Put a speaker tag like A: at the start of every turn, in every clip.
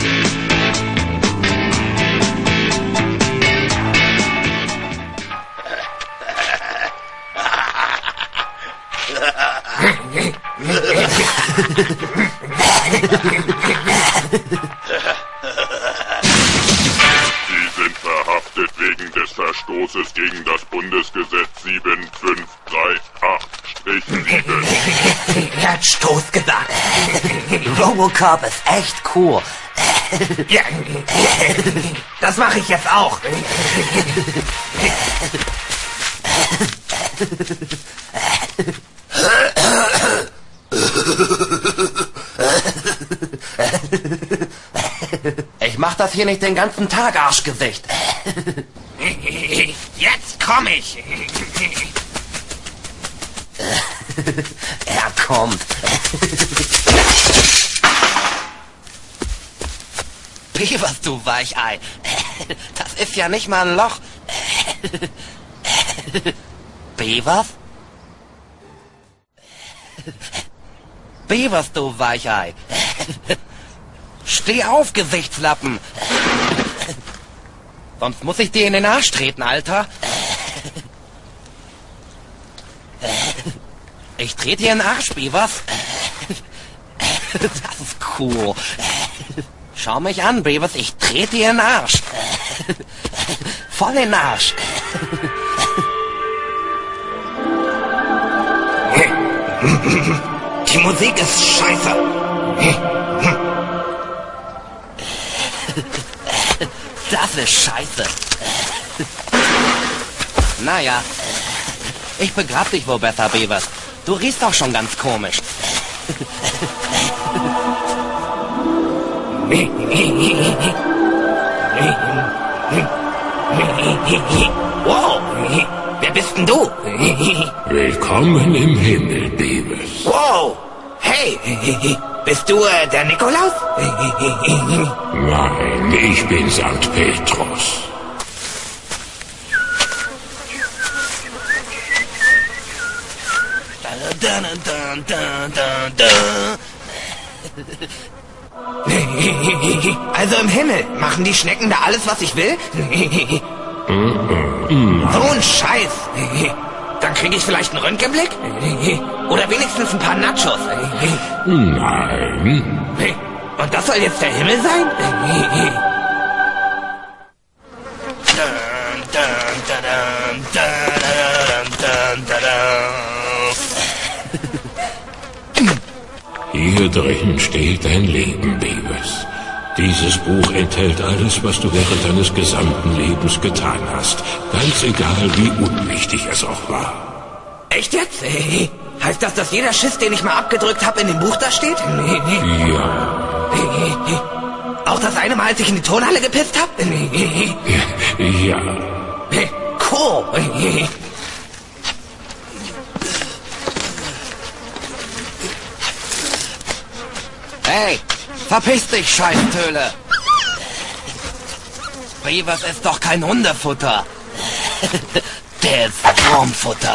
A: Sie sind verhaftet wegen des Verstoßes gegen das Bundesgesetz 7538-7.
B: Er hat Stoß gesagt.
C: Robocop ist echt cool.
B: Ja, das mache ich jetzt auch.
C: Ich mach das hier nicht den ganzen Tag, Arschgesicht.
B: Jetzt komm ich.
C: Er kommt. Beavers, du Weichei. Das ist ja nicht mal ein Loch. Beavers? Beavers, du Weichei. Steh auf, Gesichtslappen. Sonst muss ich dir in den Arsch treten, Alter. Ich trete dir in den Arsch, Beavers. Das ist cool. Schau mich an, Beavers, ich trete dir in den Arsch. Voll in den Arsch.
B: Die Musik ist scheiße.
C: Das ist scheiße. Naja, ich begrab dich wohl besser, Beavers. Du riechst doch schon ganz komisch.
B: Wow, wer bist denn du?
D: Willkommen im Himmel, Beavers.
B: Wow, hey, bist du der Nikolaus?
D: Nein, ich bin St. Petrus.
B: Also im Himmel, machen die Schnecken da alles, was ich will? So ein Scheiß. Dann kriege ich vielleicht einen Röntgenblick? Oder wenigstens ein paar Nachos?
D: Nein.
B: Und das soll jetzt der Himmel sein?
D: Hier drin steht dein Leben, Beavers. Dieses Buch enthält alles, was du während deines gesamten Lebens getan hast. Ganz egal, wie unwichtig es auch war.
B: Echt jetzt? Heißt das, dass jeder Schiss, den ich mal abgedrückt habe, in dem Buch da steht?
D: Ja.
B: Auch das eine Mal, als ich in die Turnhalle gepisst habe?
D: Ja.
B: Cool.
C: Hey, verpiss dich, Scheißtöle. Beavers ist doch kein Hundefutter. Der ist Wurmfutter.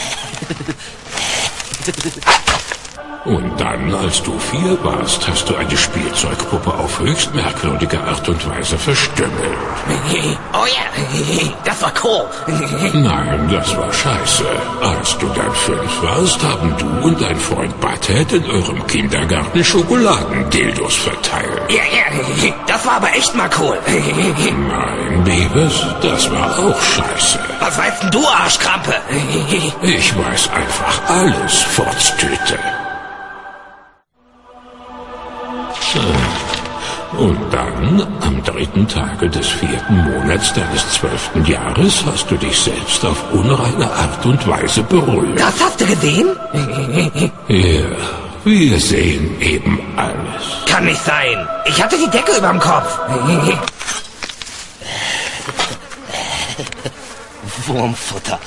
D: Und dann, als du 4 warst, hast du eine Spielzeugpuppe auf höchst merkwürdige Art und Weise verstümmelt.
B: Oh ja, das war cool.
D: Nein, das war scheiße. Als du dann 5 warst, haben du und dein Freund Butthead in eurem Kindergarten Schokoladendildos verteilt.
B: Ja, das war aber echt mal cool.
D: Nein, Beavers, das war auch scheiße.
B: Was weißt denn du, Arschkrampe?
D: Ich weiß einfach alles, Furztüte. Und dann, am 3. Tage des 4. Monats deines 12. Jahres, hast du dich selbst auf unreine Art und Weise berührt.
B: Das hast du gesehen?
D: Ja, wir sehen eben alles.
B: Kann nicht sein. Ich hatte die Decke überm Kopf.
C: Wurmfutter.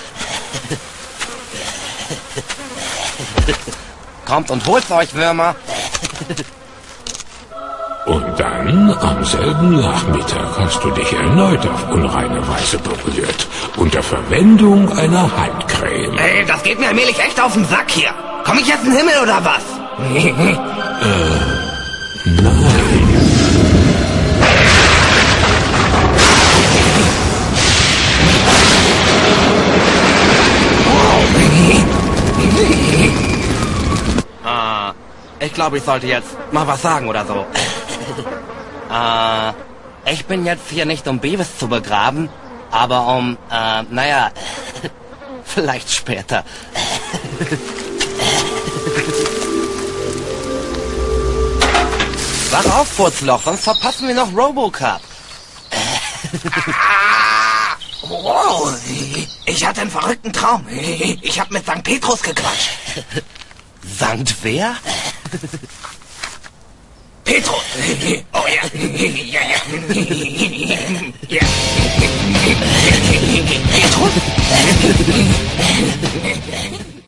C: Kommt und holt's euch, Würmer.
D: Und dann, am selben Nachmittag, hast du dich erneut auf unreine Weise berührt. Unter Verwendung einer Handcreme.
B: Ey, das geht mir allmählich echt auf den Sack hier. Komm ich jetzt in den Himmel oder was?
D: Nein.
C: Ich glaube, ich sollte jetzt mal was sagen oder so. Ich bin jetzt hier nicht, um Beavis zu begraben, aber um, naja, vielleicht später. Wach auf, Furzloch, sonst verpassen wir noch Robocup.
B: Wow, ich hatte einen verrückten Traum. Ich habe mit St. Petrus gequatscht.
C: Sankt wer?
B: Petrus. Oh ja. Ja, ja. Ja. Petrus?